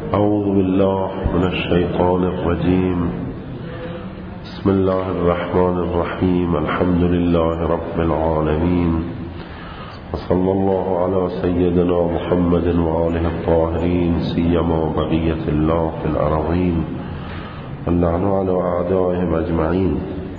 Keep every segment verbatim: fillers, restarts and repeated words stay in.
اعوذ بالله من الشیطان الرجیم. بسم الله الرحمن الرحیم. الحمد لله رب العالمین و صلی الله علی سیدنا محمد و آله الطاهرین سیما بقیة الله فی الارضین واللعن علی اعدائهم اجمعین.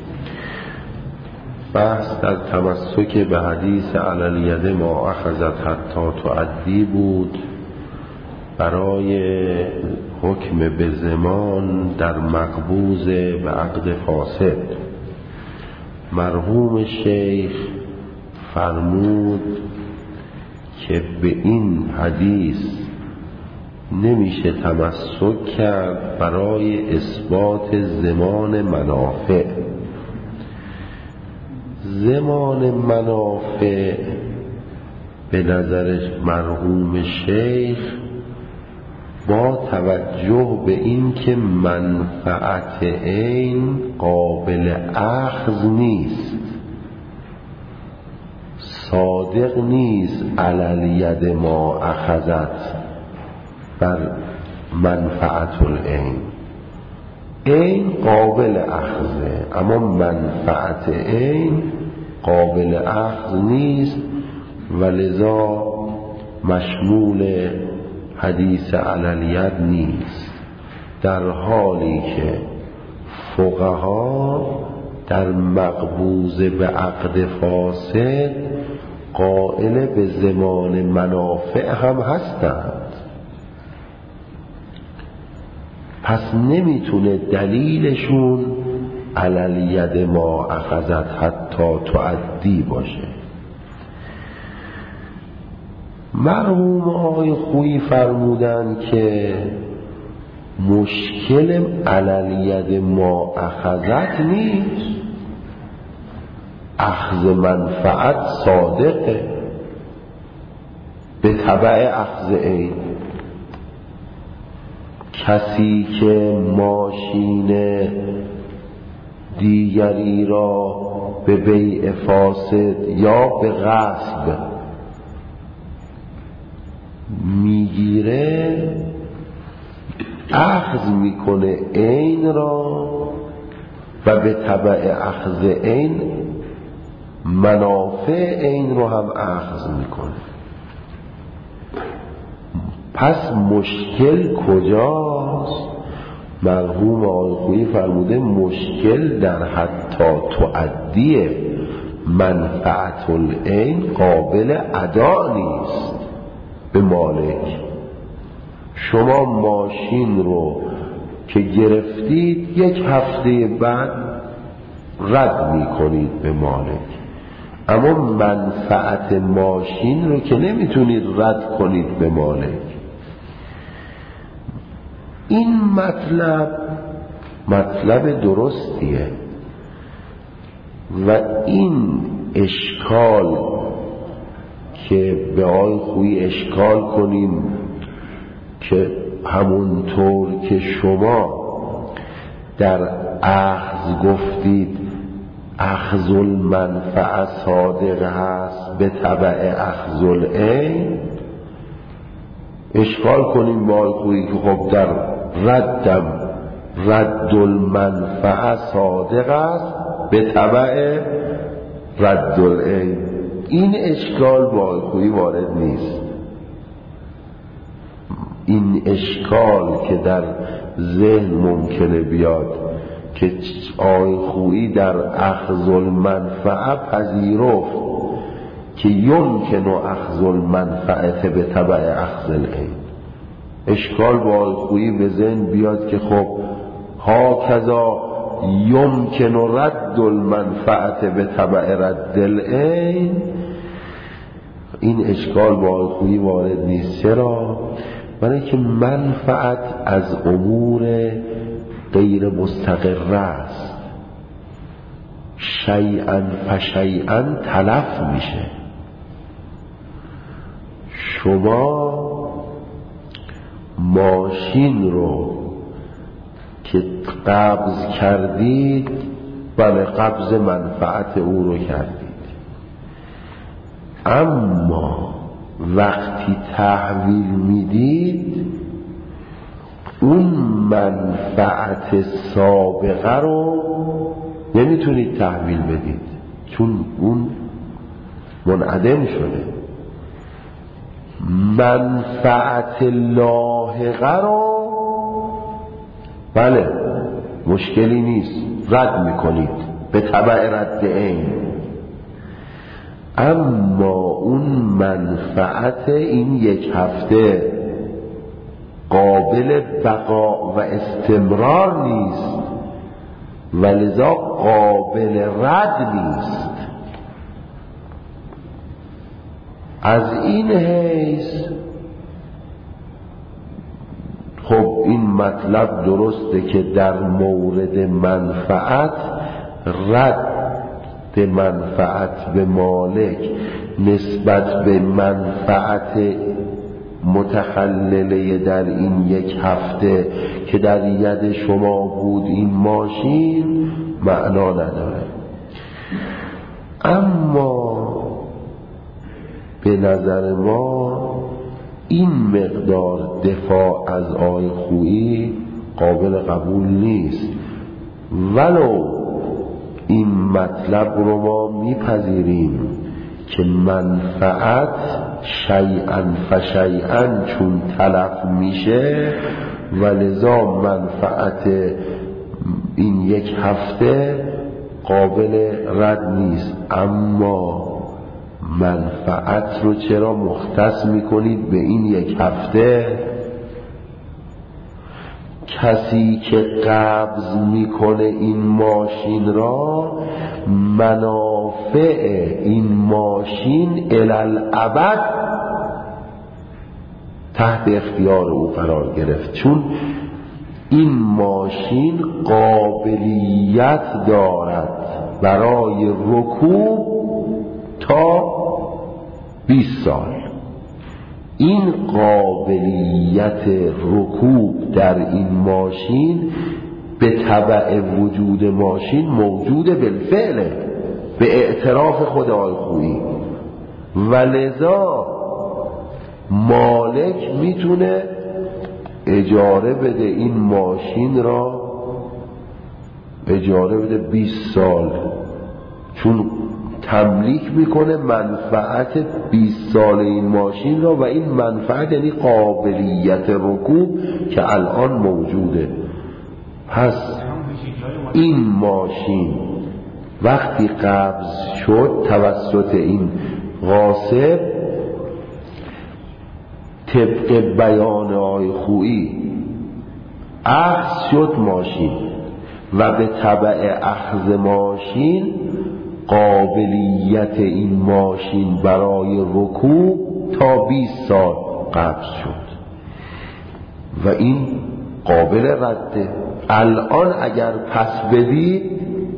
بحث در تمسک به حدیث علی الید ما اخذت حتی تؤدی بود برای حکم به زمان در مقبوض به عقد فاسد. مرحوم شیخ فرمود که به این حدیث نمیشه تمسک کرد برای اثبات زمان منافع. زمان منافع به نظر مرحوم شیخ با توجه به این که منفعت عین قابل اخذ نیست، صادق نیست علی الید ما اخذت بر منفعت العین. عین قابل اخذه اما منفعت عین قابل اخذ نیست و لذا مشمول حدیث علی الید نیست، در حالی که فقها در مقبوض به عقد فاسد قائل به زمان منافع هم هستند. پس نمیتونه دلیلشون علی الید ما اخذت حتی تؤدی باشه. مرحوم آقای خویی فرمودن که مشکل علی الید ما اخذت نیست، اخذ منفعت صادقه به تبع اخذ عین. کسی که ماشین دیگری را به بیع فاسد یا به غصب میگیره اخذ میکنه عین را و به تبع اخذ عین منافع عین رو هم اخذ میکنه. پس مشکل کجاست؟ مرحوم آقای خویی فرموده مشکل در حتی تؤدی منفعت العین قابل ادا نیست به مالک. شما ماشین رو که گرفتید یک هفته بعد رد میکنید به مالک، اما منفعت ماشین رو که نمیتونید رد کنید به مالک. این مطلب مطلب درستیه و این اشکال که به آقای خویی اشکال کنیم که همونطور که شما در اخذ گفتید اخذ المنفعه صادق هست به تبع اخذ العین، اشکال کنیم با آقای خویی که خب در ردم رد المنفعه صادق است به تبع رد العین. این اشکال با آقای خویی وارد نیست. این اشکال که در ذهن ممکنه بیاد که آقای خویی در اخذ المنفعه پذیرفت که یمکن اخذ المنفعه به تبع اخذ العین، اشکال با آقای خویی به ذهن بیاد که خب ها کذا یمکن رد المنفعه به تبع رد العین. این اشکال با آقای خویی وارد نیست. چرا؟ برای که منفعت از امور غیر مستقره است، شیئا فشیئا تلف میشه. شما ماشین رو که قبض کردید بله قبض منفعت او رو کردید، اما وقتی تحویل میدید اون منفعت سابقه رو نمیتونید تحویل بدید، چون اون منعدم شده. منفعت لاحقه رو بله مشکلی نیست، رد میکنید به تبع رد عین. اما اون منفعت این یک هفته قابل بقا و استمرار نیست و لذا قابل رد نیست. از این حیث خب این مطلب درسته که در مورد منفعت رد منفعت به مالک نسبت به منفعت متخلله در این یک هفته که در ید شما بود این ماشین معنا نداره. اما به نظر ما این مقدار دفاع از آی خویی قابل قبول نیست، ولو این مطلب رو ما میپذیریم که منفعت شیئا فشیئا چون تلف میشه و لذا منفعت این یک هفته قابل رد نیست. اما منفعت رو چرا مختص میکنید به این یک هفته؟ کسی که قبض میکنه این ماشین را منافع این ماشین الالعبد تحت اختیار او قرار گرفت، چون این ماشین قابلیت دارد برای رکوب تا بیست سال. این قابلیت رکوب در این ماشین به تبع وجود ماشین موجود بالفعل به اعتراف خود آی خویی و لذا مالک میتونه اجاره بده این ماشین را، اجاره بده بیست سال، چون تملیک میکنه منفعت بیست سال این ماشین را و این منفعت یعنی قابلیت رکوب که الان موجوده. پس این ماشین وقتی قبض شد توسط این غاصب طبق بیان آی خویی اخذ شد ماشین و به تبع اخذ ماشین قابلیت این ماشین برای رکوب تا بیست سال قبض شد و این قابل رده. الان اگر پس بدید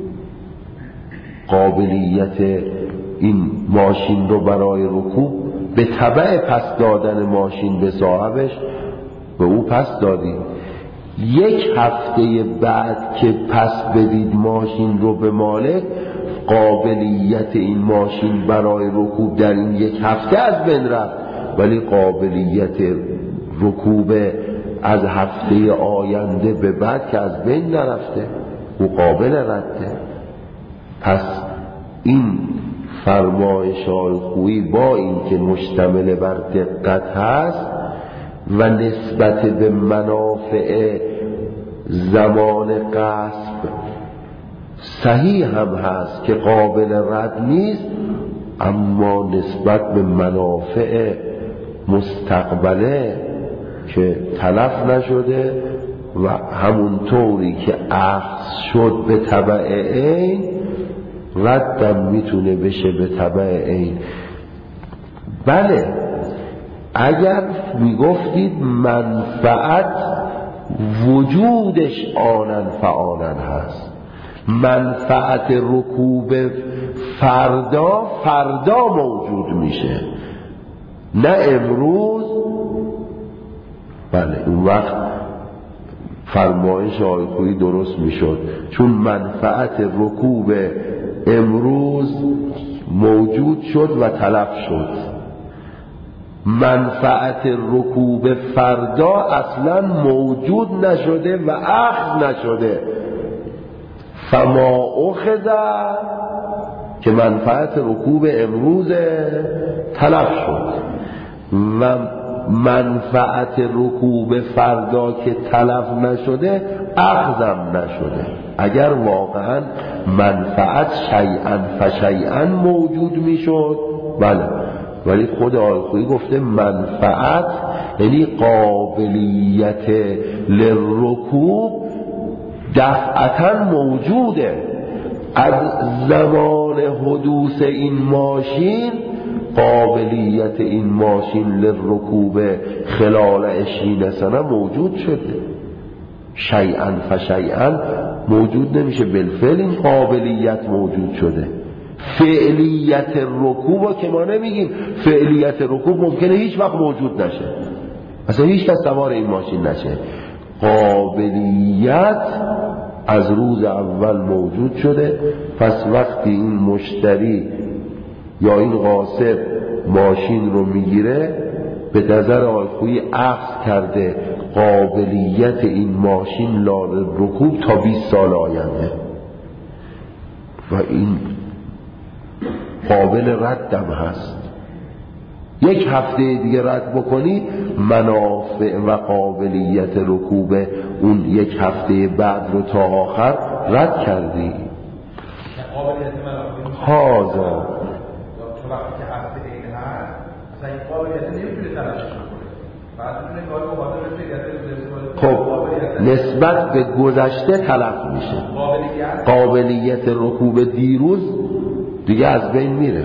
قابلیت این ماشین رو برای رکوب به تبع پس دادن ماشین به صاحبش به او پس دادید. یک هفته بعد که پس بدید ماشین رو به مالک، قابلیت این ماشین برای رکوب در این یک هفته از بین رفت، ولی قابلیت رکوب از هفته آینده به بعد که از بین نرفته، او قابل رده. پس این فرمایش آی خویی با این که مشتمل بر دقت هست و نسبت به منافع زمان غصب صحیح هم هست که قابل رد نیست، اما نسبت به منافع مستقبله که تلف نشده و همونطوری که اخذ شد به تبع عین ردم میتونه بشه به تبع عین. بله اگر میگفتید منفعت وجودش آنن فآنن هست، منفعت رکوب فردا فردا موجود میشه نه امروز، بله اون وقت فرمایش آی خویی درست میشد، چون منفعت رکوب امروز موجود شد و تلف شد. منفعت رکوب فردا اصلا موجود نشده و اخذ نشده. فما اخذ که منفعت رکوب امروز تلف شد و منفعت رکوب فردا که تلف نشده اخذم نشده. اگر واقعا منفعت شیئا فشیئا موجود میشد بله، ولی خود آقای خویی گفته منفعت یعنی قابلیت للرکوب دفعتا موجوده. از زمان حدوث این ماشین قابلیت این ماشین للرکوب خلال عشرین سنه موجود شده. شیئا فشیئا موجود نمیشه، بالفعل این قابلیت موجود شده. فعلیت رکوب که ما نمیگیم، فعلیت رکوب ممکنه هیچ وقت موجود نشه، اصلا هیچ کس سوار این ماشین نشه. قابلیت از روز اول موجود شده. پس وقتی این مشتری یا این قاصد ماشین رو میگیره به نظر آقای خویی اخذ کرده قابلیت این ماشین لال رکوب تا بیست سال آینده و این قابل ردم هست. یک هفته دیگه رد بکنی منافع و قابلیت رکوب اون یک هفته بعد رو تا آخر رد کردی. هازا خب نسبت به گذشته تلف میشه. قابلیت رکوب دیروز دیگه از بین میره.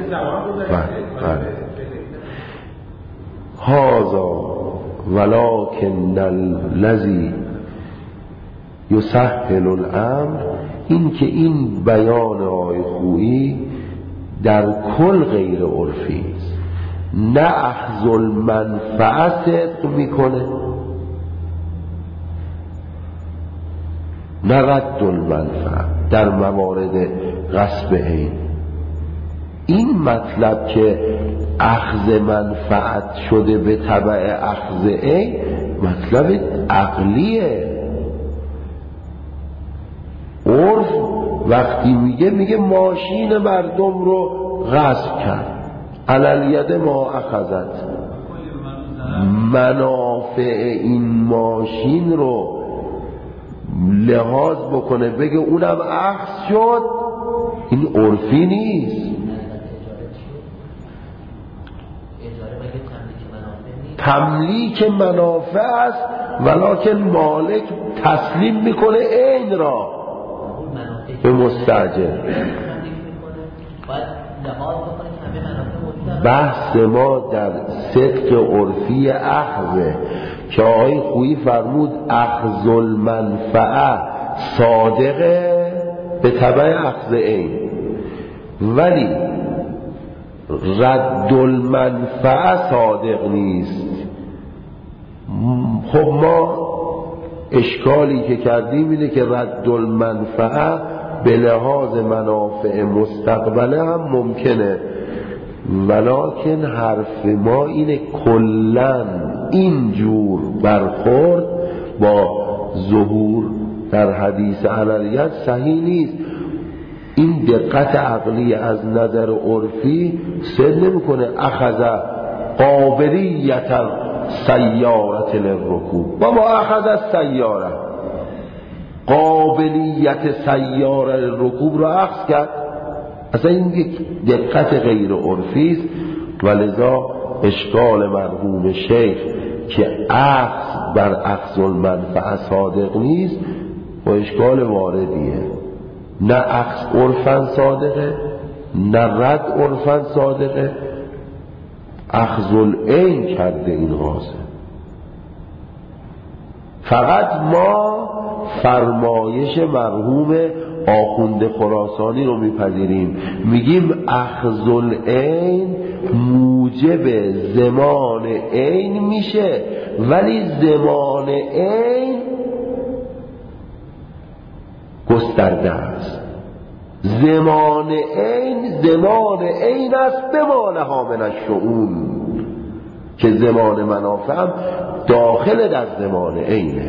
هازا ولکن الذی یسهل الامر، این که این بیان آقای خویی در کل غیر عرفی است، نه اخذ المنفعه صدق میکنه نه رد المنفعه در موارد غصب عین. این مطلب که اخذ منفعت شده به تبع اخذ عین مطلب عقلیه. عرف وقتی میگه میگه ماشین مردم رو غصب کرد، علالید ما اخذت، منافع این ماشین رو لحاظ بکنه بگه اونم اخذ شد، این عرفی نیست. تملیک منافع است ولکن مالک تسلیم میکنه عین را به مستاجر. بحث ما در صدق عرفی اخذه که آقای خویی فرمود اخذ المنفعه صادقه به تبع اخذ عین، ولی رد المنفعه صادق نیست. خب ما اشکالی که کردیم اینه که رد المنفعه به لحاظ منافع مستقبله هم ممکنه، ولکن حرف ما اینه کلن اینجور برخورد با ظهور در حدیث علیت صحیح نیست. این دقت عقلی از نظر عرفی سر نمیکنه. اخذ قابلیت سیارت للرکوب، بابا اخذ از سیاره قابلیت سیاره للرکوب رو اخذ کرد، اصلا این یک دقت غیر عرفی است. ولذا اشکال مرحوم شیخ که اخذ بر اخذ المنفعه صادق نیست و اشکال واردیه. نه اخذ عرفاً صادقه نه رد عرفاً صادقه، اخذ العین کرده این غاصب. فقط ما فرمایش مرحوم آخوند خراسانی رو میپذیریم، میگیم اخذ العین موجب زمان عین میشه، ولی زمان عین گسترده است. زمان عین زمان عین است به مانها من الشؤون. که زمان منافع هم داخل در زمان عینه.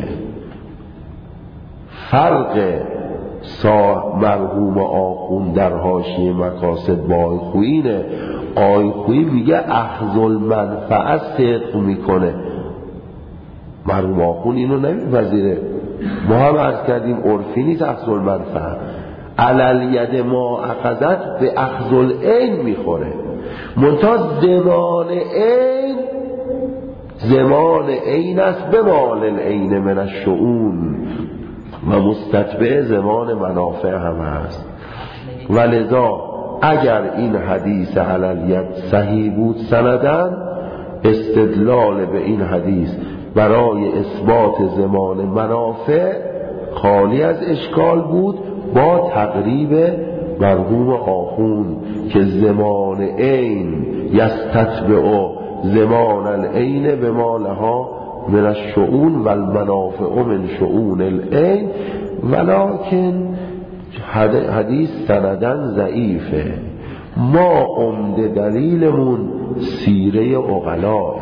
فرق سا مرحوم آخوند در حاشیه مقاصد با آی خویینه. آی خویی میگه اخذ المنفعه صدق میکنه، مرحوم آخوند اینو نمیپذیره. ما هم عرض کردیم عرفی نیست اخذ المنفعه، علل ید ما اخذت به اخذ العین میخوره. منتها زمان عین زمان عین است به مال العین من الشؤون و مستتبع زمان منافع هم هست. ولذا اگر این حدیث علل ید صحیح بود سندن، استدلال به این حدیث برای اثبات زمان منافع خالی از اشکال بود با تقریب مرحوم آخوند که زمان عین یستتبع زمان العین به مالها من الشؤون و المنافع من شؤون العین، ولکن حدیث سندن ضعیفه. ما عمده دلیلمون سیره عقلاه.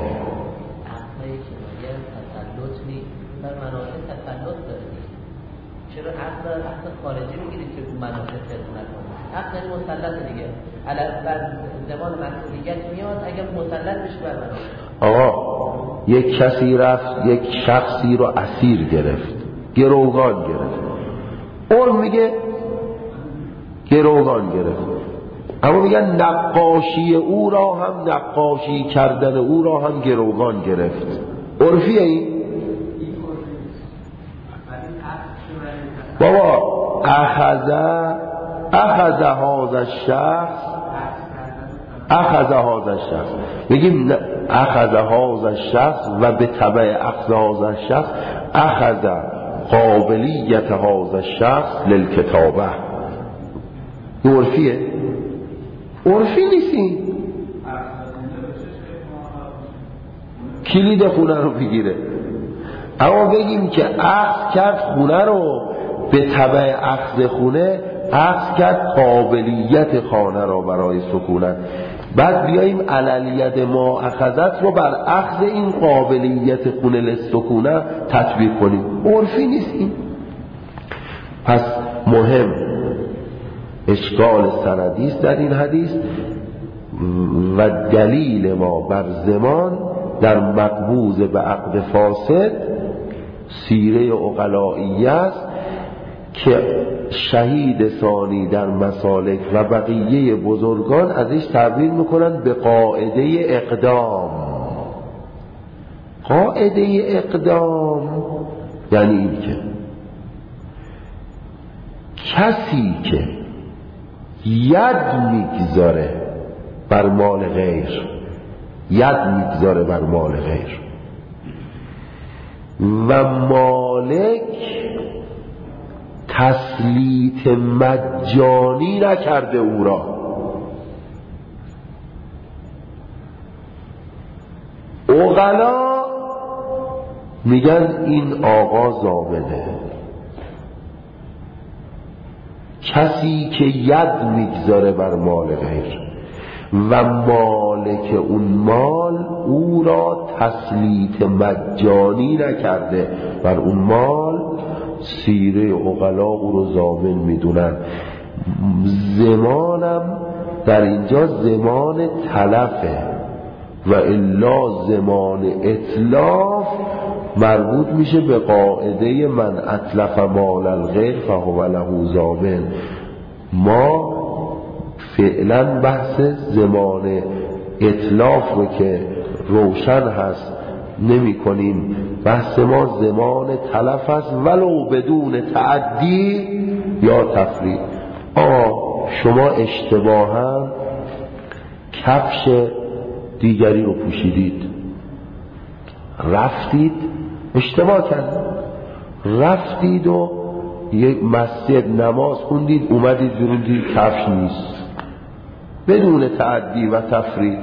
چرا عقل عقل خارجی میگیرید که اون منافع خدمت نکنه؟ عقل مسلط دیگه علاوه بر زمان مسئولیت میاد اگر مسلط بشه بر منافع. آقا یک کسی رفت یک شخصی رو اسیر گرفت، گروگان گرفت، اون میگه گروگان گرفت، اما میگن نقاشی او را هم نقاشی کردن او را هم گروگان گرفت. عرفیه این؟ بابا اخذ اخذ هذا الشخص اخذ هذا الشخص بگیم اخذ هذا الشخص و به تبع اخذ هذا الشخص اخذ قابلیت هذا الشخص للکتابه. عرفیه؟ عرفی نیستی. کلید خونه رو بگیره، اما بگیم که اخذ کرد خونه رو به تبع اخذ خونه اخذ کرد قابلیت خانه را برای سکونت، بعد بیاییم عللیت ما اخذت رو بر اخذ این قابلیت خونه للسکونه تطبیق کنیم. عرفی نیست این. پس مهم اشکال سندی است در این حدیث و دلیل ما بر زمان در مقبوض به عقد فاسد سیره عقلائیه است که شهید ثانی در مسالک و بقیه بزرگان ازش تعبیر میکنن به قاعده اقدام. قاعده اقدام یعنی این که کسی که ید میگذاره بر مال غیر، ید میگذاره بر مال غیر و مالک تسلیط مجانی نکرده او را، عقلا میگن این آقا ضامنه. کسی که ید میگذاره بر مال غیر و مالک اون مال او را تسلیط مجانی نکرده بر اون مال، سیره عقلا او رو ضامن میدونن. زمانم در اینجا زمان تلفه و الا زمان اتلاف مربوط میشه به قاعده من اتلف مال الغیر فهو له ضامن. ما فعلا بحث زمان اتلاف رو که روشن هست نمی کنیم، بحث ما زمان تلف است ولو بدون تعدی یا تفرید. آه شما اشتباها کفش دیگری رو پوشیدید، رفتید اشتباه کردید، رفتید و یک مسجد نماز خوندید، اومدید بیرون دید کفش نیست، بدون تعدی و تفرید.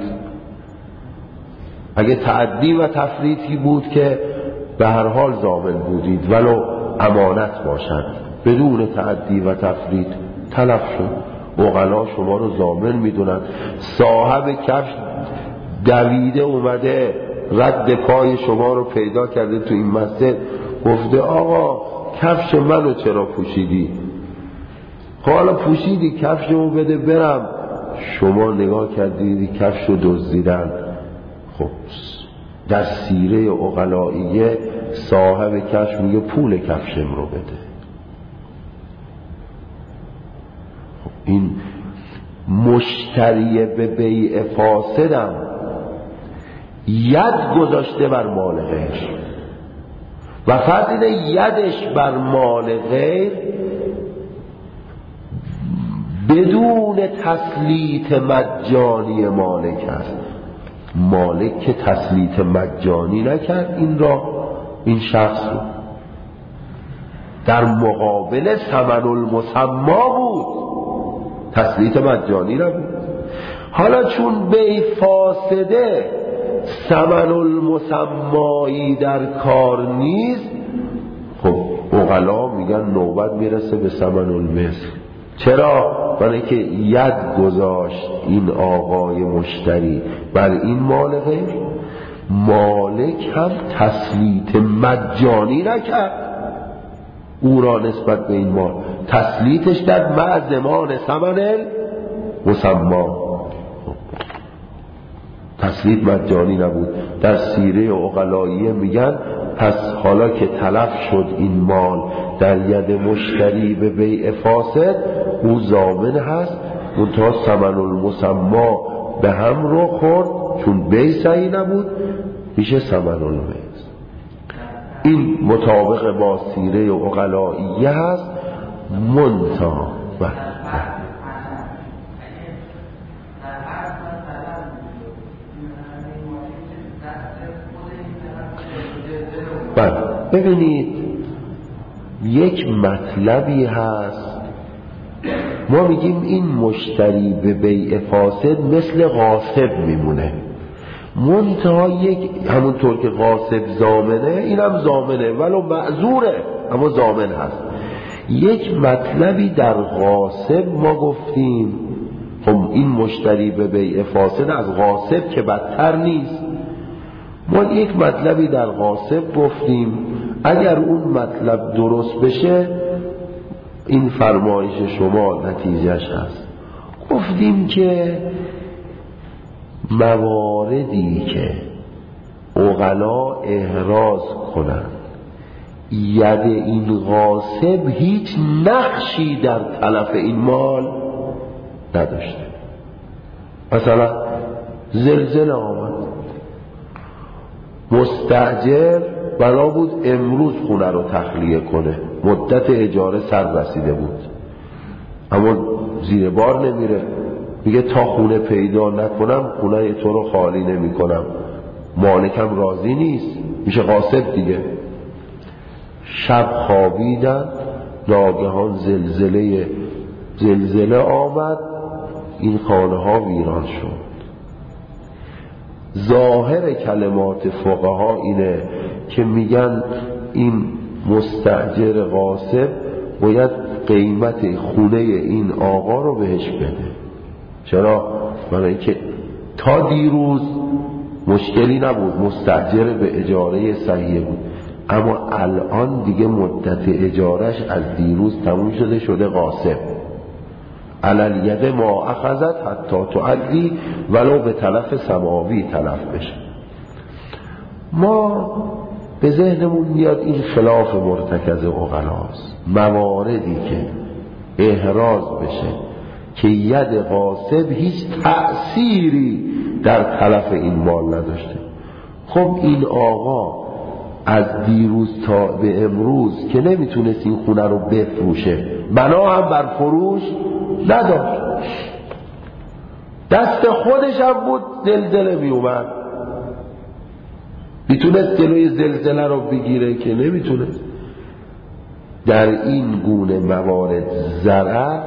اگه تعدی و تفریطی بود که به هر حال ضامن بودید ولو امانت باشد، بدون تعدی و تفریط تلف شد، عقلا شما رو ضامن میدونن. صاحب کفش دویده اومده رد پای شما رو پیدا کرده تو این مسجد، گفته آقا کفش منو چرا پوشیدی؟ خب حالا پوشیدی، کفشمو بده برم. شما نگاه کردید کفش رو دزدیدن. خب در سیره عقلائیه صاحب کفش میگه پول کفشم رو بده. خب این مشتری به بیع فاسدم ید گذاشته بر مال غیر، و فرض اینه یدش بر مال غیر بدون تسلیط مجانی مالک است. مالک که تسلیط مجانی نکرد این را، این شخص رو، در مقابل ثمن المسما بود، تسلیط مجانی نبود. حالا چون بیع فاسده ثمن المسمایی در کار نیست، خب عقلا میگن نوبت میرسه به ثمن المثل. چرا؟ برای که ید گذاشت این آقای مشتری بر این مال غیر، مالک هم تسلیط مجانی نکرد او را نسبت به این مال، تسلیطش در معزمان ثمن مسما، تسلیط مجانی نبود. در سیره عقلائیه میگن پس حالا که تلف شد این مال در ید مشتری به بیع فاسد، او ضامن هست، منتها ثمن المسما به هم رو خورد چون بیع صحیح نبود، میشه ثمن المثل. این مطابق با سیره عقلائیه هست. منتها بله ببینید یک مطلبی هست، ما میگیم این مشتری به بیع فاسد مثل غاصب میمونه، منتها یک همونطور که غاصب ضامنه اینم ضامنه، ولو معذوره اما ضامن هست. یک مطلبی در غاصب ما گفتیم خب این مشتری به بیع فاسد از غاصب که بدتر نیست. ما یک مطلبی در غاصب گفتیم، اگر اون مطلب درست بشه این فرمایش شما نتیجهش هست. گفتیم که مواردی که عقلا احراز کنند ید این غاصب هیچ نقشی در تلف این مال نداشته. مثلا زلزله آمد، مستاجر بنا بود امروز خونه رو تخلیه کنه، مدت اجاره سر رسیده بود، اما زیر بار نمیره، میگه تا خونه پیدا نکنم خونه تو رو خالی نمی کنم. مالکم راضی نیست، میشه غاصب دیگه. شب خوابیدن، ناگهان زلزله زلزله آمد، این خانه ها ویران شد. ظاهر کلمات فقها اینه که میگن این مستاجر غاصب باید قیمت خونه این آقا رو بهش بده. چرا؟ برای اینکه تا دیروز مشکلی نبود، مستاجر به اجاره صحیح بود، اما الان دیگه مدت اجارش از دیروز تموم شده، شده غاصب. علل ید ما اخذت حتی تعدی ولو به تلف سماوی تلف بشه. ما به ذهنمون میاد این خلاف مرتکز عقلاست. مواردی که احراز بشه که ید غاصب هیچ تأثیری در تلف این مال نداشته. خب این آقا از دیروز تا به امروز که نمیتونست این خونه رو بفروشه، بنا هم بر فروش نداشت، دست خودش هم بود زلزله می اومد، میتونست جلوی زلزله رو بگیره که نمیتونست. در این گونه موارد ضرر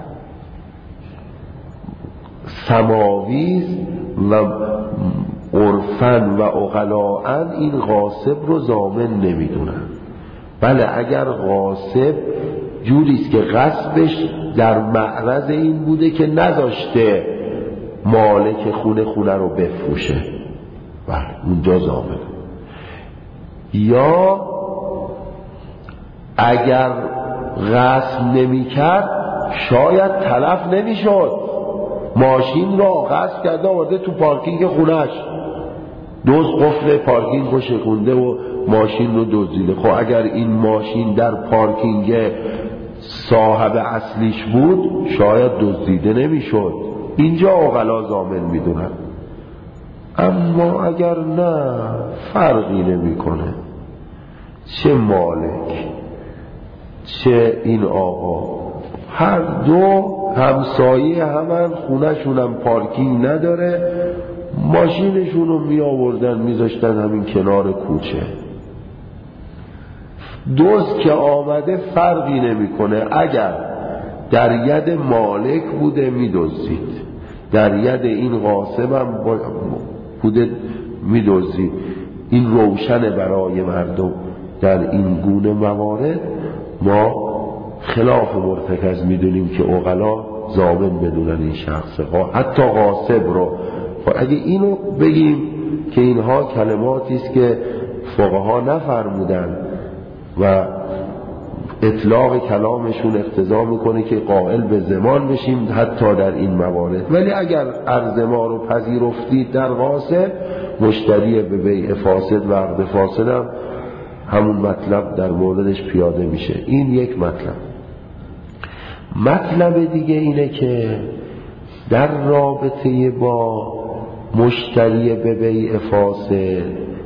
سماوی و عرفن و عقلاءن این غاصب رو ضامن نمیدونن. بله اگر غاصب جوریست که غصبش در معرض این بوده که نذاشته مالک خونه خونه رو بفروشه، بله اونجا ضامنه. یا اگر غصب نمی کرد شاید تلف نمی شد، ماشین را غصب کرده آورده تو پارکینگ خونش، دزد قفل پارکینگ رو شکونده و ماشین رو دزدیده. خب اگر این ماشین در پارکینگ صاحب اصلیش بود شاید دزدیده نمی شد. اینجا عقلا ضامن می دونن. اما اگر نه فرقی نمی کنه، چه مالک چه این آقا، هر دو همسایه همن، خونه‌شونم پارکینگ نداره، ماشینشون رو می آوردن می ذاشتن همین کنار کوچه. دزد که آمده فرقی نمی کنه، اگر در ید مالک بوده می دزدید، در ید این غاصب هم بوده می دزدید. این روشن برای مردم. در این گونه موارد ما خلاف مرتکز می دونیم که عقلا ضامن بدونن این شخص، حتی غاصب رو. خب اگه اینو بگیم که اینها کلماتی است که فقها نفرمودن و اطلاق کلامشون اقتضا میکنه که قائل به ضمان بشیم حتی در این موارد، ولی اگر عرض ما رو پذیرفتید در غاصب، مشتری به بیع فاسد و عقد فاسد هم همون مطلب در موردش پیاده میشه. این یک مطلب. مطلب دیگه اینه که در رابطه با مشتری به بیع فاسد،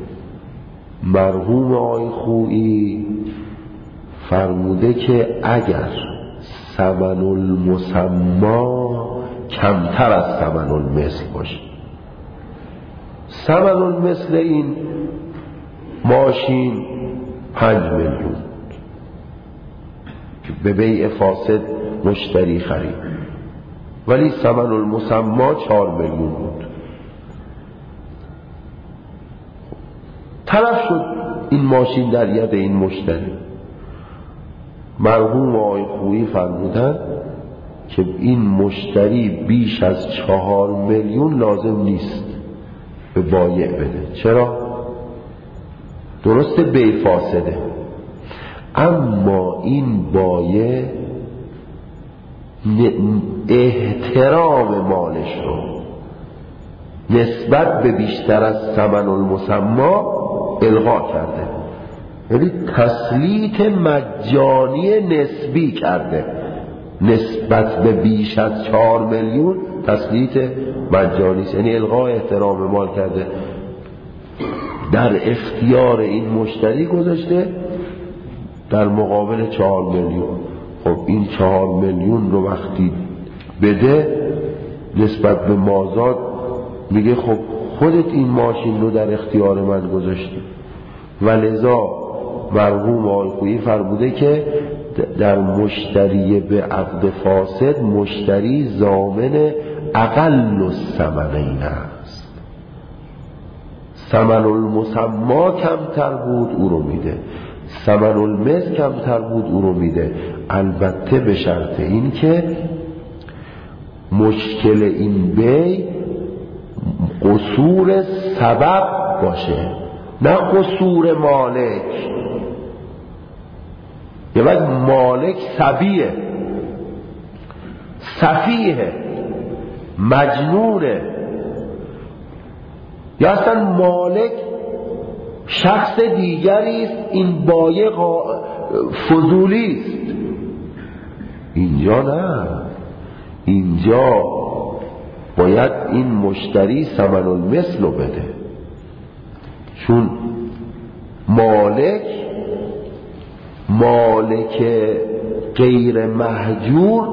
مرحوم آقای خویی فرموده که اگر ثمن المسما کمتر از ثمن المثل باشه، ثمن المثل این ماشین پنج میلیون که به بیع فاسد مشتری خرید، ولی ثمن المسما چهار میلیون بود. تلف شد این ماشین در ید این مشتری. مرحوم آقای خویی فرمودن که این مشتری بیش از چهار میلیون لازم نیست به بایع بده. چرا؟ درسته بیع فاسده، اما این بایع احترام مالش رو نسبت به بیشتر از ثمن المسما الغا کرده، یعنی تسلیط مجانی نسبی کرده. نسبت به بیش از چهار میلیون تسلیط مجانی، یعنی الغا احترام مال کرده، در اختیار این مشتری گذاشته در مقابل چهار میلیون. خب این چهار میلیون رو وقتی بده نسبت به مازاد میگه خب خودت این ماشین رو در اختیار من گذاشتی. و لذا مرحوم آقای خویی فرموده که در مشتری به عقد فاسد مشتری ضامن اقل الثمنین است. ثمن المسما کمتر بود او رو میده، ثمن المثل کمتر بود او رو میده، البته به شرط این که مشکل این بی قصور سبب باشه نه قصور مالک. یه وقت مالک سبیه، سفیه، مجنونه، یا اصلا مالک شخص دیگری است، این بایع فضولی است. اینجا نه، اینجا باید این مشتری ثمن المثل رو بده، چون مالک مالک غیر مهجور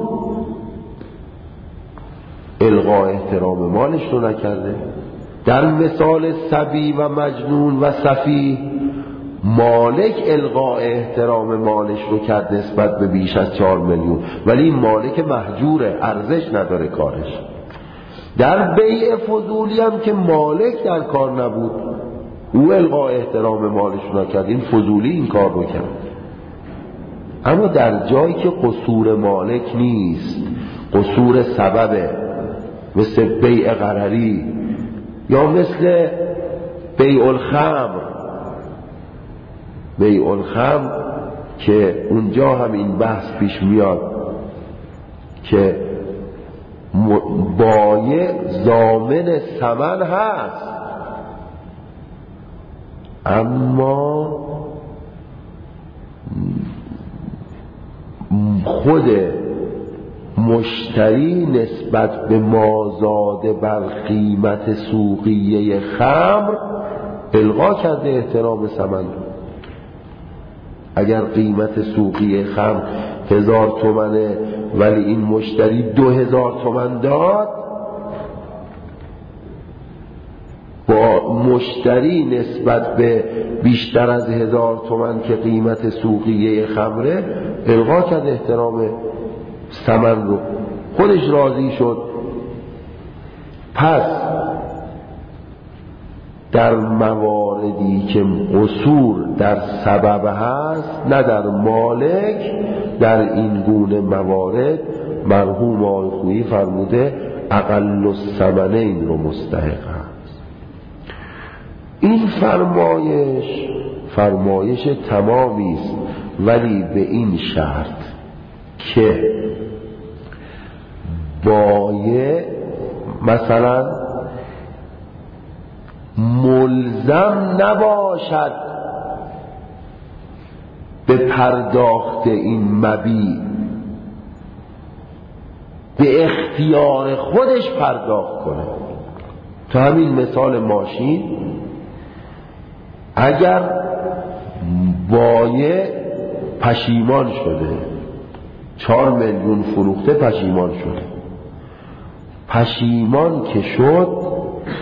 الغا احترام مالش رو نکرده. در مثال صبی و مجنون و صفی مالک الغا احترام مالش رو کرد نسبت به بیش از چهار میلیون، ولی این مالک مهجوره، ارزش نداره کارش. در بیع فضولی هم که مالک در کار نبود، او الغا احترام مالش رو نکرد، این فضولی این کار رو کرد. اما در جایی که قصور مالک نیست، قصور سببه، مثل بیع غرری یا مثل بیع الخمر، بیع الخمر که اونجا هم این بحث پیش میاد که بایع ضامن ثمن هست، اما خود مشتری نسبت به مازاد بر قیمت سوقیه خمر الغا کرده احترام ثمن. اگر قیمت سوقیه خمر هزار تومنه ولی این مشتری دو هزار تومن داد، با مشتری نسبت به بیشتر از هزار تومن که قیمت سوقیه خمره الغا کرد احترام ثمن رو، خودش راضی شد. پس در مواردی که قصور در سبب هست نه در مالک، در این گونه موارد مرحوم آقای خویی فرموده اقل الثمنین رو مستحق است. این فرمایش فرمایش تمامی است، ولی به این شرط که بایع مثلا ملزم نباشد به پرداخت این مبیع، به اختیار خودش پرداخت کنه. تو همین مثال ماشین، اگر بایع پشیمان شده، چهار میلیون فروخته پشیمان شده، پشیمان که شد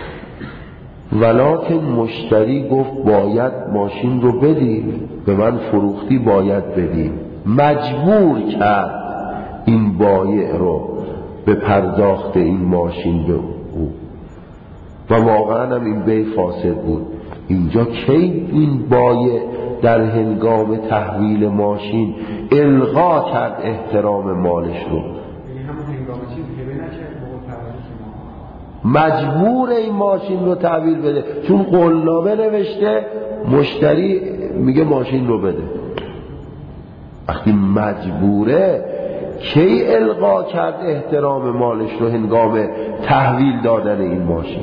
ولکن مشتری گفت باید ماشین رو بدیم، به من فروختی باید بدیم، مجبور کرد این بایع رو به پرداخت این ماشین به او و واقعا هم این بیع فاسد بود. اینجا کی این بایع در هنگام تحویل ماشین الغا کرد احترام مالش رو؟ مجبور این ماشین رو تحویل بده، چون قولنامه نوشته مشتری میگه ماشین رو بده. وقتی مجبوره کی الغا کرد احترام مالش رو هنگام تحویل دادن این ماشین؟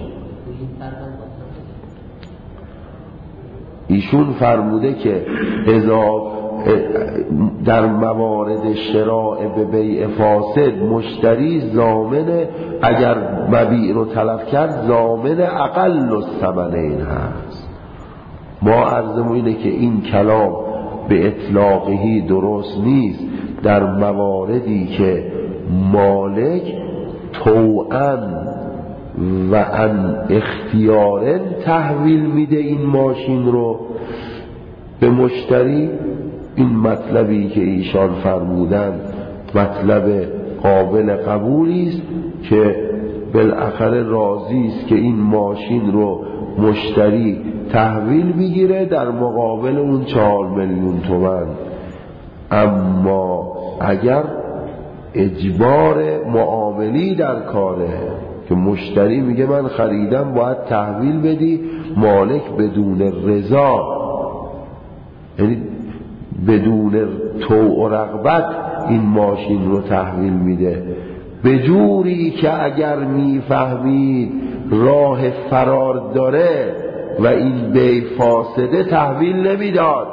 ایشون فرموده که اذا در موارد شراء به بیع فاسد مشتری ضامن، اگر مبیع رو تلف کرد ضامن اقل الثمنین هست. ما عرضمون اینه که این کلام به اطلاقی درست نیست. در مواردی که مالک طوعاً و ان اختیارن تحویل میده این ماشین رو به مشتری، این مطلبی که ایشان فرمودن مطلب قابل قبولی است که بالاخره راضی است که این ماشین رو مشتری تحویل بگیره در مقابل اون چهار میلیون تومان. اما اگر اجبار معاملی در کاره که مشتری میگه من خریدم باید تحویل بدی، مالک بدون رضا، یعنی بدون طوع و رغبت این ماشین رو تحویل میده، به جوری که اگر میفهمید راه فرار داره و این بیع فاسده تحویل نمیداد.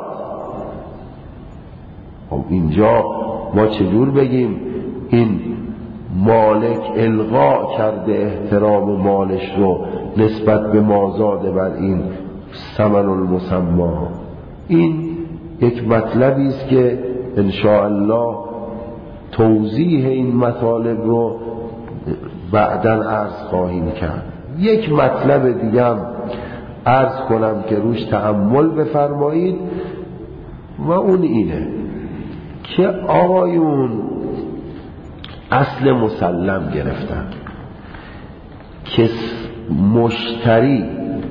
خب اینجا ما چجور بگیم این مالک الغا کرده احترام مالش رو نسبت به مازاد بر این ثمن المسمى؟ این یک مطلبی است که ان شاء الله توضیح این مطالب رو بعداً عرض خواهیم کرد. یک مطلب دیگه هم عرض کنم که روش تأمل بفرمایید و اون اینه که آقایون اصل مسلم گرفتن که مشتری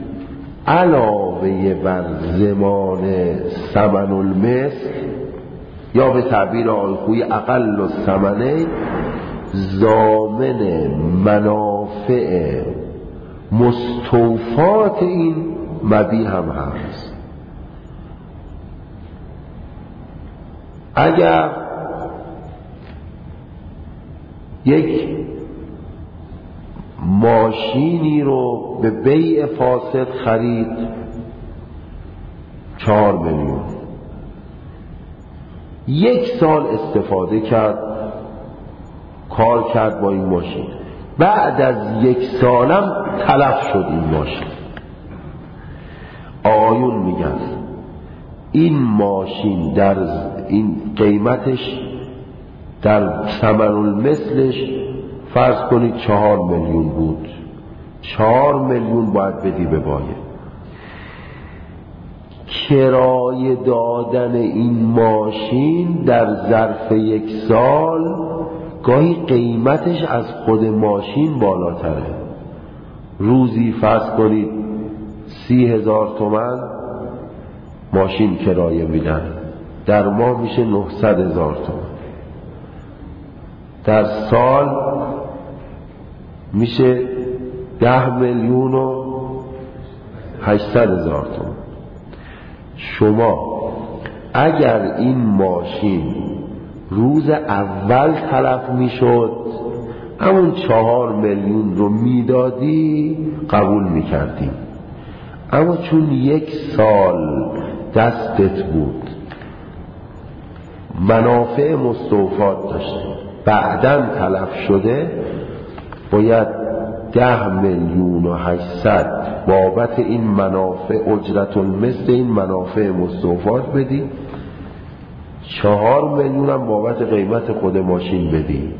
علاوه بر ضمان ثمن المثل یا به تعبیر آقای خویی اقل الثمنین ضامن منافع مستوفات این مبیع هم هست. اگر یک ماشینی رو به بیع فاسد خرید چهار میلیون، یک سال استفاده کرد، کار کرد با این ماشین، بعد از یک سالم تلف شد این ماشین. آقایون میگن این ماشین در این قیمتش در ثمن المثلش فرض کنید چهار میلیون بود، چهار میلیون باید بدی به بایع. کرایه دادن این ماشین در ظرف یک سال گاهی قیمتش از خود ماشین بالاتره. روزی فرض کنید سی هزار تومن ماشین کرایه میدن، در ماه میشه نهصد هزار تومن، در سال میشه ده میلیون و هشتصد هزار تومن. شما اگر این ماشین روز اول تلف میشد همون چهار میلیون رو میدادی قبول میکردیم، اما چون یک سال دستت بود منافع مستوفات داشته بعداً تلف شده باید ده میلیون و هشتصد بابت این منافع اجرت مثل این منافع مستوفات بدی، چهار میلیون هم بابت قیمت خود ماشین بدی.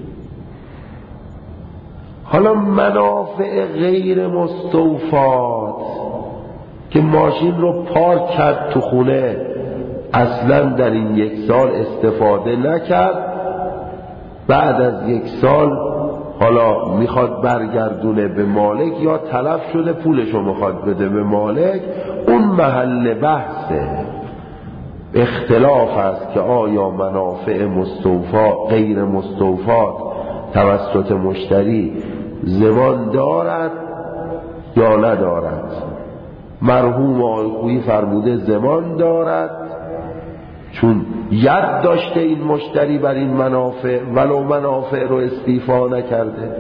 حالا منافع غیر مستوفات که ماشین رو پارک کرد تو خونه، اصلا در این یک سال استفاده نکرد، بعد از یک سال حالا میخواد برگردونه به مالک یا تلف شده پولشو میخواد بده به مالک، اون محل بحثه. اختلاف است که آیا منافع مستوفا غیر مستوفات توسط مشتری زمان دارد یا ندارد. مرحوم آقای خویی فرموده زمان دارد، چون ید داشته این مشتری بر این منافع ولو منافع رو استیفا نکرده.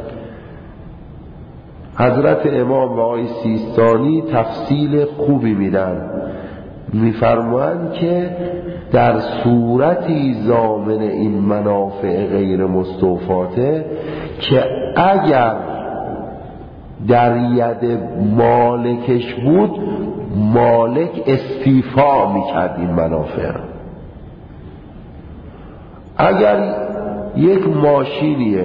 حضرت امام و آقای سیستانی تفصیل خوبی میدن، میفرمایند که در صورتی ضامن این منافع غیر مستوفاته که اگر در ید مالکش بود مالک استیفا میکرد این منافع. اگر یک ماشینیه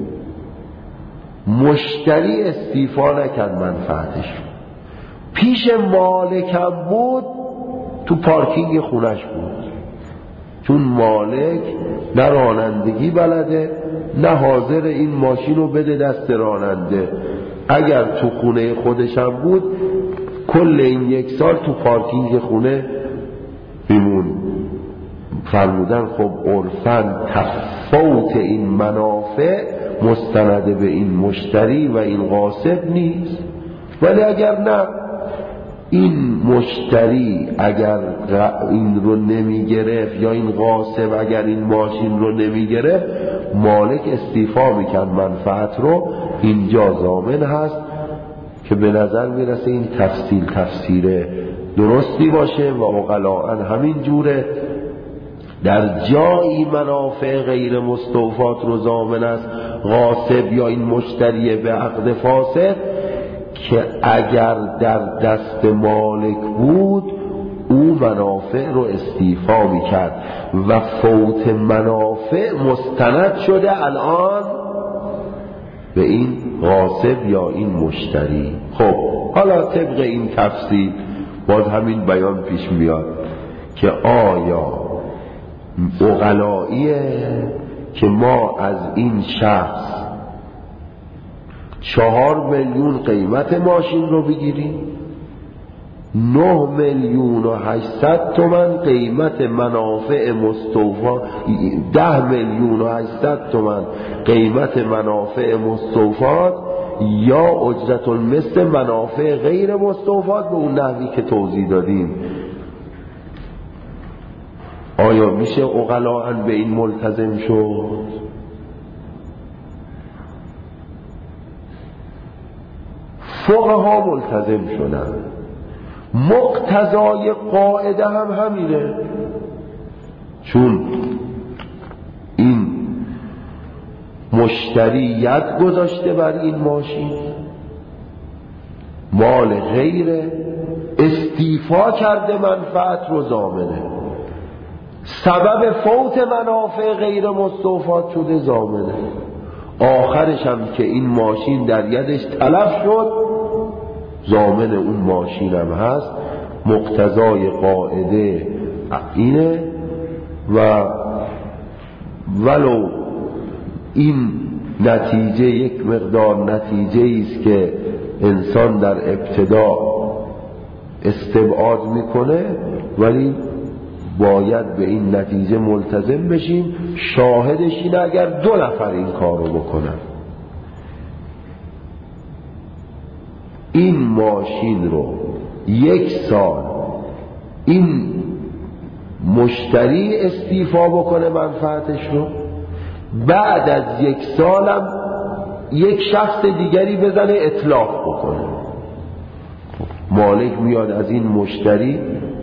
مشتری استیفا نکرد منفعتش، پیش مالکم بود تو پارکینگ خونش بود، چون مالک نه رانندگی بلده نه حاضر این ماشین رو بده دست راننده. اگر تو خونه خودشم بود کل این یک سال تو پارکینگ خونه بیمون. فرمودن خب عرفاً تفاوت این منافع مستند به این مشتری و این غاصب نیست. ولی اگر نه این مشتری اگر این رو نمی گرفت یا این غاصب اگر این ماشین رو نمی گرفت مالک استیفا میکرد منفعت رو، اینجا ضامن هست که به نظر میرسه این تفصیل تفسیر درستی باشه و عقلاً همین جوره. در جایی منافع غیر مستوفات رو ضامن است غاصب یا این مشتری به عقد فاسد که اگر در دست مالک بود او منافع رو استیفا میکرد و فوت منافع مستند شده الان به این غاصب یا این مشتری. خب حالا طبق این تفصیل باز همین بیان پیش میاد که آیا عقلاییه که ما از این شخص چهار میلیون قیمت ماشین رو بگیریم، نه میلیون و هشتصد تومن قیمت منافع مستوفا، ده میلیون و هشتصد تومن قیمت منافع مستوفات یا اجرت المثل منافع غیر مستوفات به اون نحوی که توضیح دادیم. آیا میشه عقلاً به این ملتزم شد؟ فقها ملتزم شدن. مقتضای قاعده هم همینه، چون این مشتریت گذاشته بر این ماشین، مال غیره، استیفا کرده منفعت رو ضامنه، سبب فوت منافع غیر مستوفات شده ضامنه. آخرش هم که این ماشین در یدش تلف شد ضامن اون ماشین هم هست. مقتضای قاعده اینه و ولو این نتیجه یک مقدار نتیجه است که انسان در ابتدا استبعاد میکنه، ولی باید به این نتیجه ملتزم بشیم. شاهدش اینه اگر دو نفر این کار رو بکنن. این ماشین رو یک سال این مشتری استیفا بکنه منفعتش رو، بعد از یک سالم یک شخص دیگری بزنه اطلاق بکنه. مالک میاد از این مشتری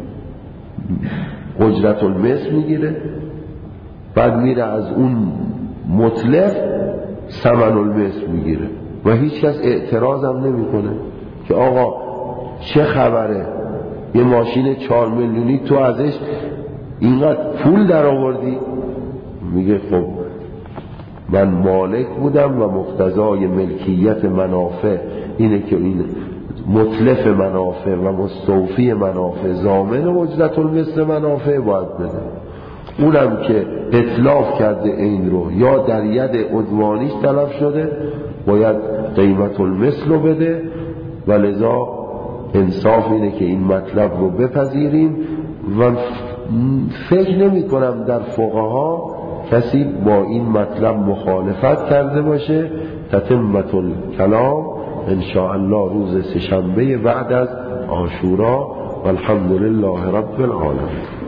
اجرت المثل میگیره، بعد میره از اون متلف ثمن المثل میگیره و هیچ کس اعتراض هم نمیکنه که آقا چه خبره، یه ماشین چهار میلیونی تو ازش اینقدر پول در آوردی؟ میگه خب من مالک بودم و مقتضای ملکیت منافع اینه که این متلف منافع و مستوفی منافع ضامن اجرت المثل منافع باید بده. اونم که اطلاف کرده این رو یا در ید عدوانیش تلف شده باید قیمت المثل رو بده و لذا انصاف اینه که این مطلب رو بپذیریم و فکر نمی کنم در فقها کسی با این مطلب مخالفت کرده باشه. تتمت الکلام انشاءالله روز سه‌شنبه بعد از عاشورا و الحمدلله رب العالمین.